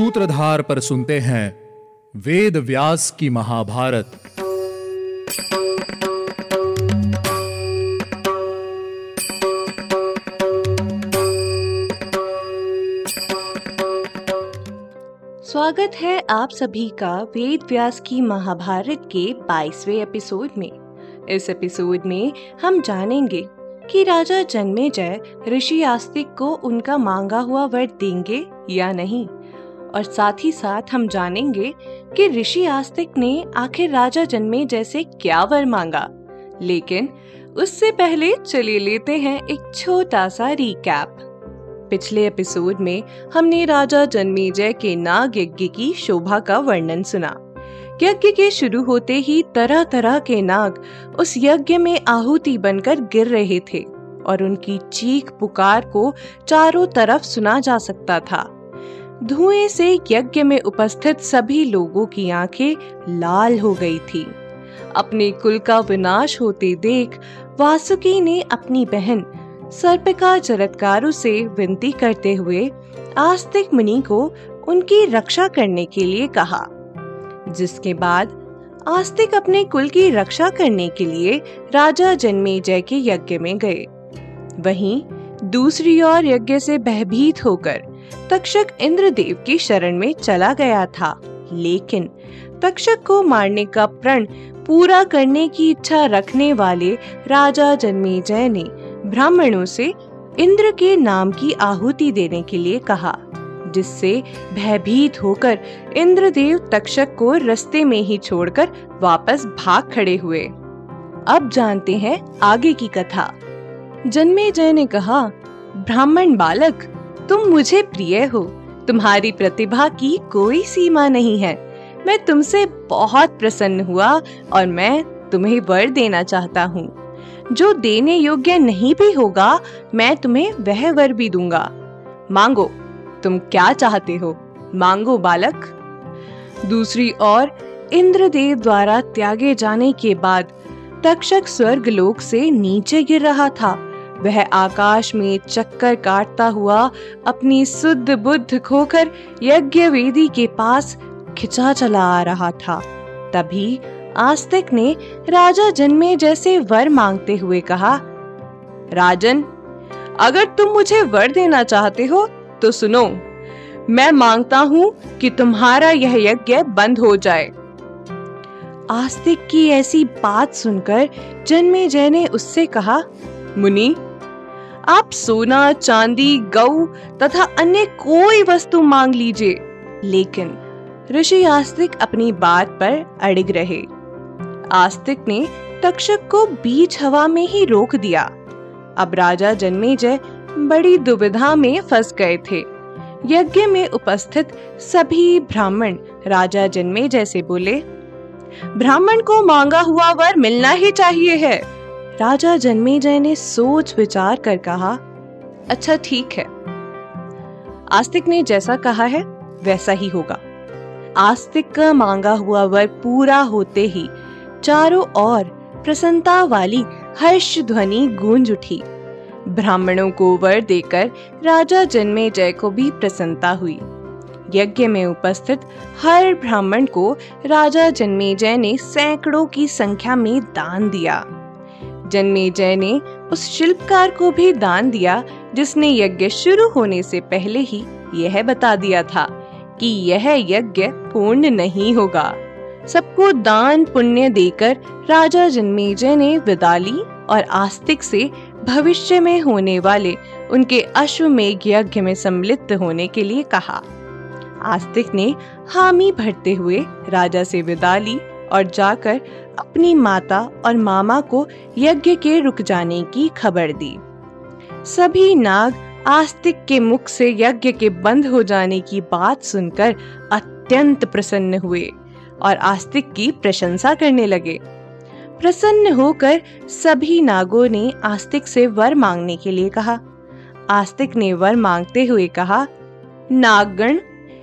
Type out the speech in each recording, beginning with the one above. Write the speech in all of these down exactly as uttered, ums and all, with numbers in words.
सूत्रधार पर सुनते हैं वेद व्यास की महाभारत। स्वागत है आप सभी का वेद व्यास की महाभारत के बाईसवें एपिसोड में। इस एपिसोड में हम जानेंगे कि राजा जन्मेजय ऋषि आस्तिक को उनका मांगा हुआ वर देंगे या नहीं, और साथ ही साथ हम जानेंगे कि ऋषि आस्तिक ने आखिर राजा जन्मेजय से क्या वर मांगा। लेकिन उससे पहले चलिए लेते हैं एक छोटा सा रिकैप। पिछले एपिसोड में हमने राजा जन्मेजय के नाग यज्ञ की शोभा का वर्णन सुना। यज्ञ के शुरू होते ही तरह तरह के नाग उस यज्ञ में आहुति बनकर गिर रहे थे और उनकी चीख पुकार को चारों तरफ सुना जा सकता था। धुएं से यज्ञ में उपस्थित सभी लोगों की आंखें लाल हो गई थी। अपने कुल का विनाश होते देख वासुकी ने अपनी बहन सर्पिका जरत्कारु से विनती करते हुए आस्तिक मुनि को उनकी रक्षा करने के लिए कहा, जिसके बाद आस्तिक अपने कुल की रक्षा करने के लिए राजा जन्मेजय के यज्ञ में गए। वहीं दूसरी ओर यज्ञ से भयभीत होकर तक्षक इंद्रदेव की शरण में चला गया था, लेकिन तक्षक को मारने का प्रण पूरा करने की इच्छा रखने वाले राजा जन्मेजय ने ब्राह्मणों से इंद्र के नाम की आहुति देने के लिए कहा, जिससे भयभीत होकर इंद्रदेव तक्षक को रास्ते में ही छोड़कर वापस भाग खड़े हुए। अब जानते हैं आगे की कथा। जन्मेजय ने कहा, ब्राह्मण बालक, तुम मुझे प्रिय हो, तुम्हारी प्रतिभा की कोई सीमा नहीं है। मैं तुमसे बहुत प्रसन्न हुआ और मैं तुम्हें वर देना चाहता हूँ। जो देने योग्य नहीं भी होगा, मैं तुम्हें वह वर भी दूंगा। मांगो, तुम क्या चाहते हो, मांगो बालक। दूसरी ओर इंद्रदेव द्वारा त्यागे जाने के बाद तक्षक स्वर्गलोक से नीचे गिर रहा था। वह आकाश में चक्कर काटता हुआ अपनी सुध बुद्ध खोकर यज्ञ वेदी के पास खिंचा चला आ रहा था। तभी आस्तिक ने राजा जन्मेजय से वर मांगते हुए कहा, राजन, अगर तुम मुझे वर देना चाहते हो तो सुनो, मैं मांगता हूँ कि तुम्हारा यह यज्ञ बंद हो जाए। आस्तिक की ऐसी बात सुनकर जन्मेजय ने उससे कहा, मुनि, आप सोना, चांदी, गऊ तथा अन्य कोई वस्तु मांग लीजिए। लेकिन ऋषि आस्तिक अपनी बात पर अड़िग रहे। आस्तिक ने तक्षक को बीच हवा में ही रोक दिया। अब राजा जन्मेजय बड़ी दुविधा में फंस गए थे। यज्ञ में उपस्थित सभी ब्राह्मण राजा जन्मेजय से बोले, ब्राह्मण को मांगा हुआ वर मिलना ही चाहिए है। राजा जन्मेजय ने सोच विचार कर कहा, अच्छा ठीक है। आस्तिक ने जैसा कहा है वैसा ही होगा। आस्तिक का मांगा हुआ वर पूरा होते ही चारों ओर प्रसन्नता वाली हर्ष ध्वनि गूंज उठी। ब्राह्मणों को वर देकर राजा जन्मेजय को भी प्रसन्नता हुई। यज्ञ में उपस्थित हर ब्राह्मण को राजा जन्मेजय ने सैकड़ों की संख्या में दान दिया। जन्मेजय ने उस शिल्पकार को भी दान दिया जिसने यज्ञ शुरू होने से पहले ही यह बता दिया था कि यह यज्ञ पूर्ण नहीं होगा। सबको दान पुण्य देकर राजा जन्मेजय ने विदा ली और आस्तिक से भविष्य में होने वाले उनके अश्वमेघ यज्ञ में सम्मिलित होने के लिए कहा। आस्तिक ने हामी भरते हुए राजा से विदा ली और जाकर अपनी माता और मामा को यज्ञ के रुक जाने की खबर दी। सभी नाग आस्तिक के मुख से यज्ञ के बंद हो जाने की बात सुनकर अत्यंत प्रसन्न हुए और आस्तिक की प्रशंसा करने लगे। प्रसन्न होकर सभी नागों ने आस्तिक से वर मांगने के लिए कहा। आस्तिक ने वर मांगते हुए कहा, नागगण,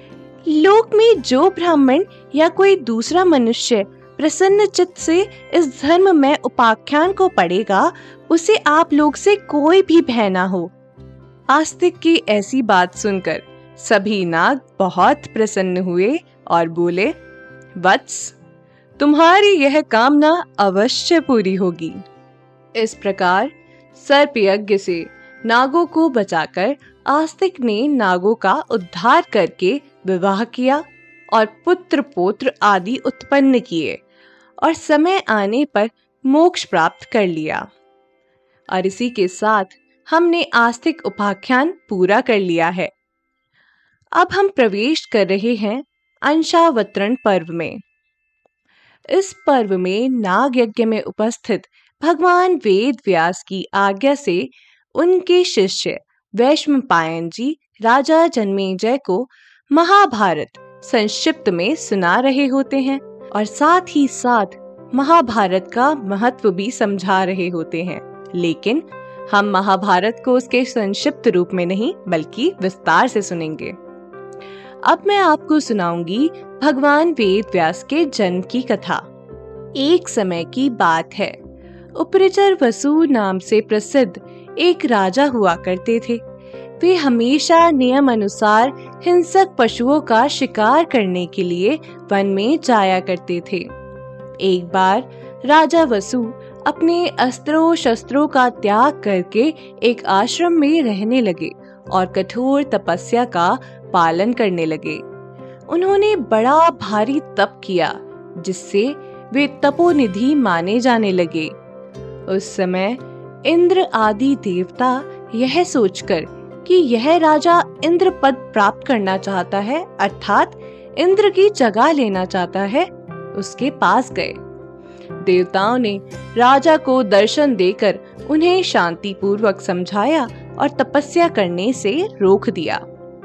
लोक में जो ब्राह्मण या कोई दूसरा मनुष्य प्रसन्न चित्त से इस धर्म में उपाख्यान को पढ़ेगा, उसे आप लोग से कोई भी भय ना हो। आस्तिक की ऐसी बात सुनकर सभी नाग बहुत प्रसन्न हुए और बोले, वत्स, तुम्हारी यह कामना अवश्य पूरी होगी। इस प्रकार सर्प यज्ञ से नागों को बचाकर आस्तिक ने नागों का उद्धार करके विवाह किया और पुत्र पौत्र आदि उत्पन्न किए और समय आने पर मोक्ष प्राप्त कर लिया। और इसी के साथ हमने आस्तिक उपाख्यान पूरा कर लिया है। अब हम प्रवेश कर रहे हैं अंशावतरण पर्व में। इस पर्व में नाग यज्ञ में उपस्थित भगवान वेद व्यास की आज्ञा से उनके शिष्य वैशंपायन जी राजा जन्मेजय को महाभारत संक्षिप्त में सुना रहे होते हैं और साथ ही साथ महाभारत का महत्व भी समझा रहे होते हैं। लेकिन हम महाभारत को उसके संक्षिप्त रूप में नहीं बल्कि विस्तार से सुनेंगे। अब मैं आपको सुनाऊंगी भगवान वेद व्यास के जन्म की कथा। एक समय की बात है, उपरिचर वसु नाम से प्रसिद्ध एक राजा हुआ करते थे। वे हमेशा नियम अनुसार हिंसक पशुओं का शिकार करने के लिए वन में जाया करते थे। एक बार राजा वसु अपने अस्त्रों शस्त्रों का त्याग करके एक आश्रम में रहने लगे और कठोर तपस्या का पालन करने लगे। उन्होंने बड़ा भारी तप किया जिससे वे तपोनिधि माने जाने लगे। उस समय इंद्र आदि देवता यह सोचकर कि यह राजा इंद्र पद प्राप्त करना चाहता है अर्थात इंद्र की जगह लेना चाहता है, उसके पास गए। देवताओं ने राजा को दर्शन देकर उन्हें शांति पूर्वक समझाया और तपस्या करने से रोक दिया।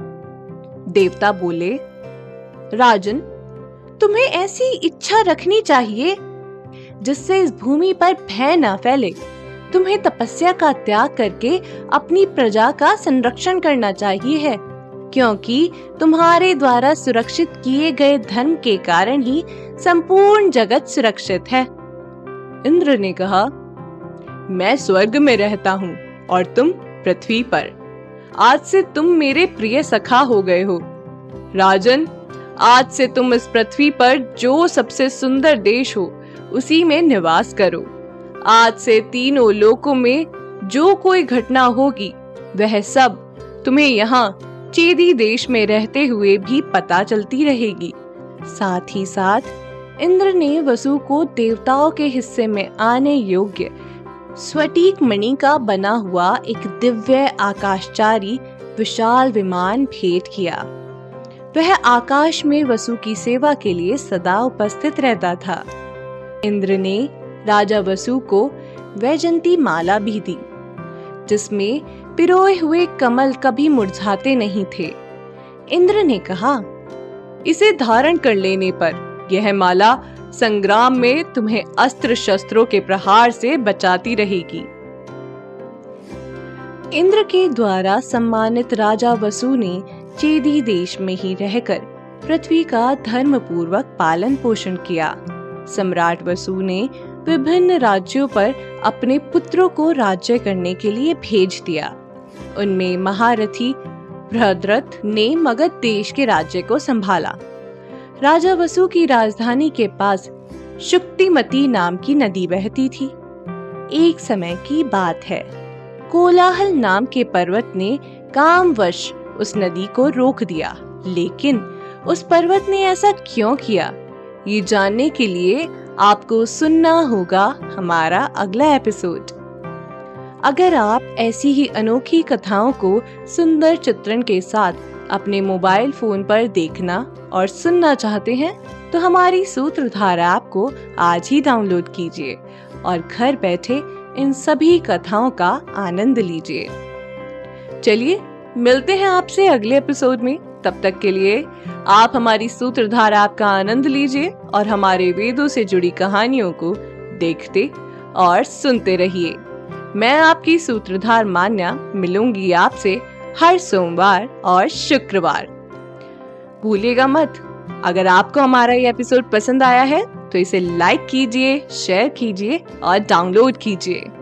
देवता बोले, राजन, तुम्हें ऐसी इच्छा रखनी चाहिए जिससे इस भूमि पर भय न फैले। तुम्हें तपस्या का त्याग करके अपनी प्रजा का संरक्षण करना चाहिए है, क्योंकि तुम्हारे द्वारा सुरक्षित किए गए धर्म के कारण ही संपूर्ण जगत सुरक्षित है। इंद्र ने कहा, मैं स्वर्ग में रहता हूँ और तुम पृथ्वी पर। आज से तुम मेरे प्रिय सखा हो गए हो। राजन, आज से तुम इस पृथ्वी पर जो सबसे सुंदर देश हो उसी में निवास करो। आज से तीनों लोकों में जो कोई घटना होगी वह सब तुम्हें यहाँ चेदी देश में रहते हुए भी पता चलती रहेगी। साथ ही साथ इंद्र ने वसु को देवताओं के हिस्से में आने योग्य स्फटिक मणि का बना हुआ एक दिव्य आकाशचारी विशाल विमान भेंट किया। वह आकाश में वसु की सेवा के लिए सदा उपस्थित रहता था। इंद्र ने राजा वसु को वैजंती माला भी दी, जिसमें पिरोए हुए कमल कभी मुरझाते नहीं थे। इंद्र ने कहा, इसे धारण कर लेने पर यह माला संग्राम में तुम्हें अस्त्र शस्त्रों के प्रहार से बचाती रहेगी। इंद्र के द्वारा सम्मानित राजा वसु ने चेदी देश में ही रहकर पृथ्वी का धर्म पूर्वक पालन पोषण किया। सम्राट वसु ने विभिन्न राज्यों पर अपने पुत्रों को राज्य करने के लिए भेज दिया। उनमें महारथी बृहद्रथ ने मगध देश के राज्य को संभाला। राजा वसु की राजधानी के पास शुक्तिमती नाम की नदी बहती थी। एक समय की बात है, कोलाहल नाम के पर्वत ने कामवश उस नदी को रोक दिया। लेकिन उस पर्वत ने ऐसा क्यों किया, ये जानने के लिए आपको सुनना होगा हमारा अगला एपिसोड। अगर आप ऐसी ही अनोखी कथाओं को सुंदर चित्रण के साथ अपने मोबाइल फोन पर देखना और सुनना चाहते हैं तो हमारी सूत्रधार ऐप को आज ही डाउनलोड कीजिए और घर बैठे इन सभी कथाओं का आनंद लीजिए। चलिए मिलते हैं आपसे अगले एपिसोड में। तब तक के लिए आप हमारी सूत्रधार ऐप का आनंद लीजिए और हमारे वेदों से जुड़ी कहानियों को देखते और सुनते रहिए। मैं आपकी सूत्रधार मान्या मिलूंगी आपसे हर सोमवार और शुक्रवार। भूलिएगा मत, अगर आपको हमारा ये एपिसोड पसंद आया है तो इसे लाइक कीजिए, शेयर कीजिए और डाउनलोड कीजिए।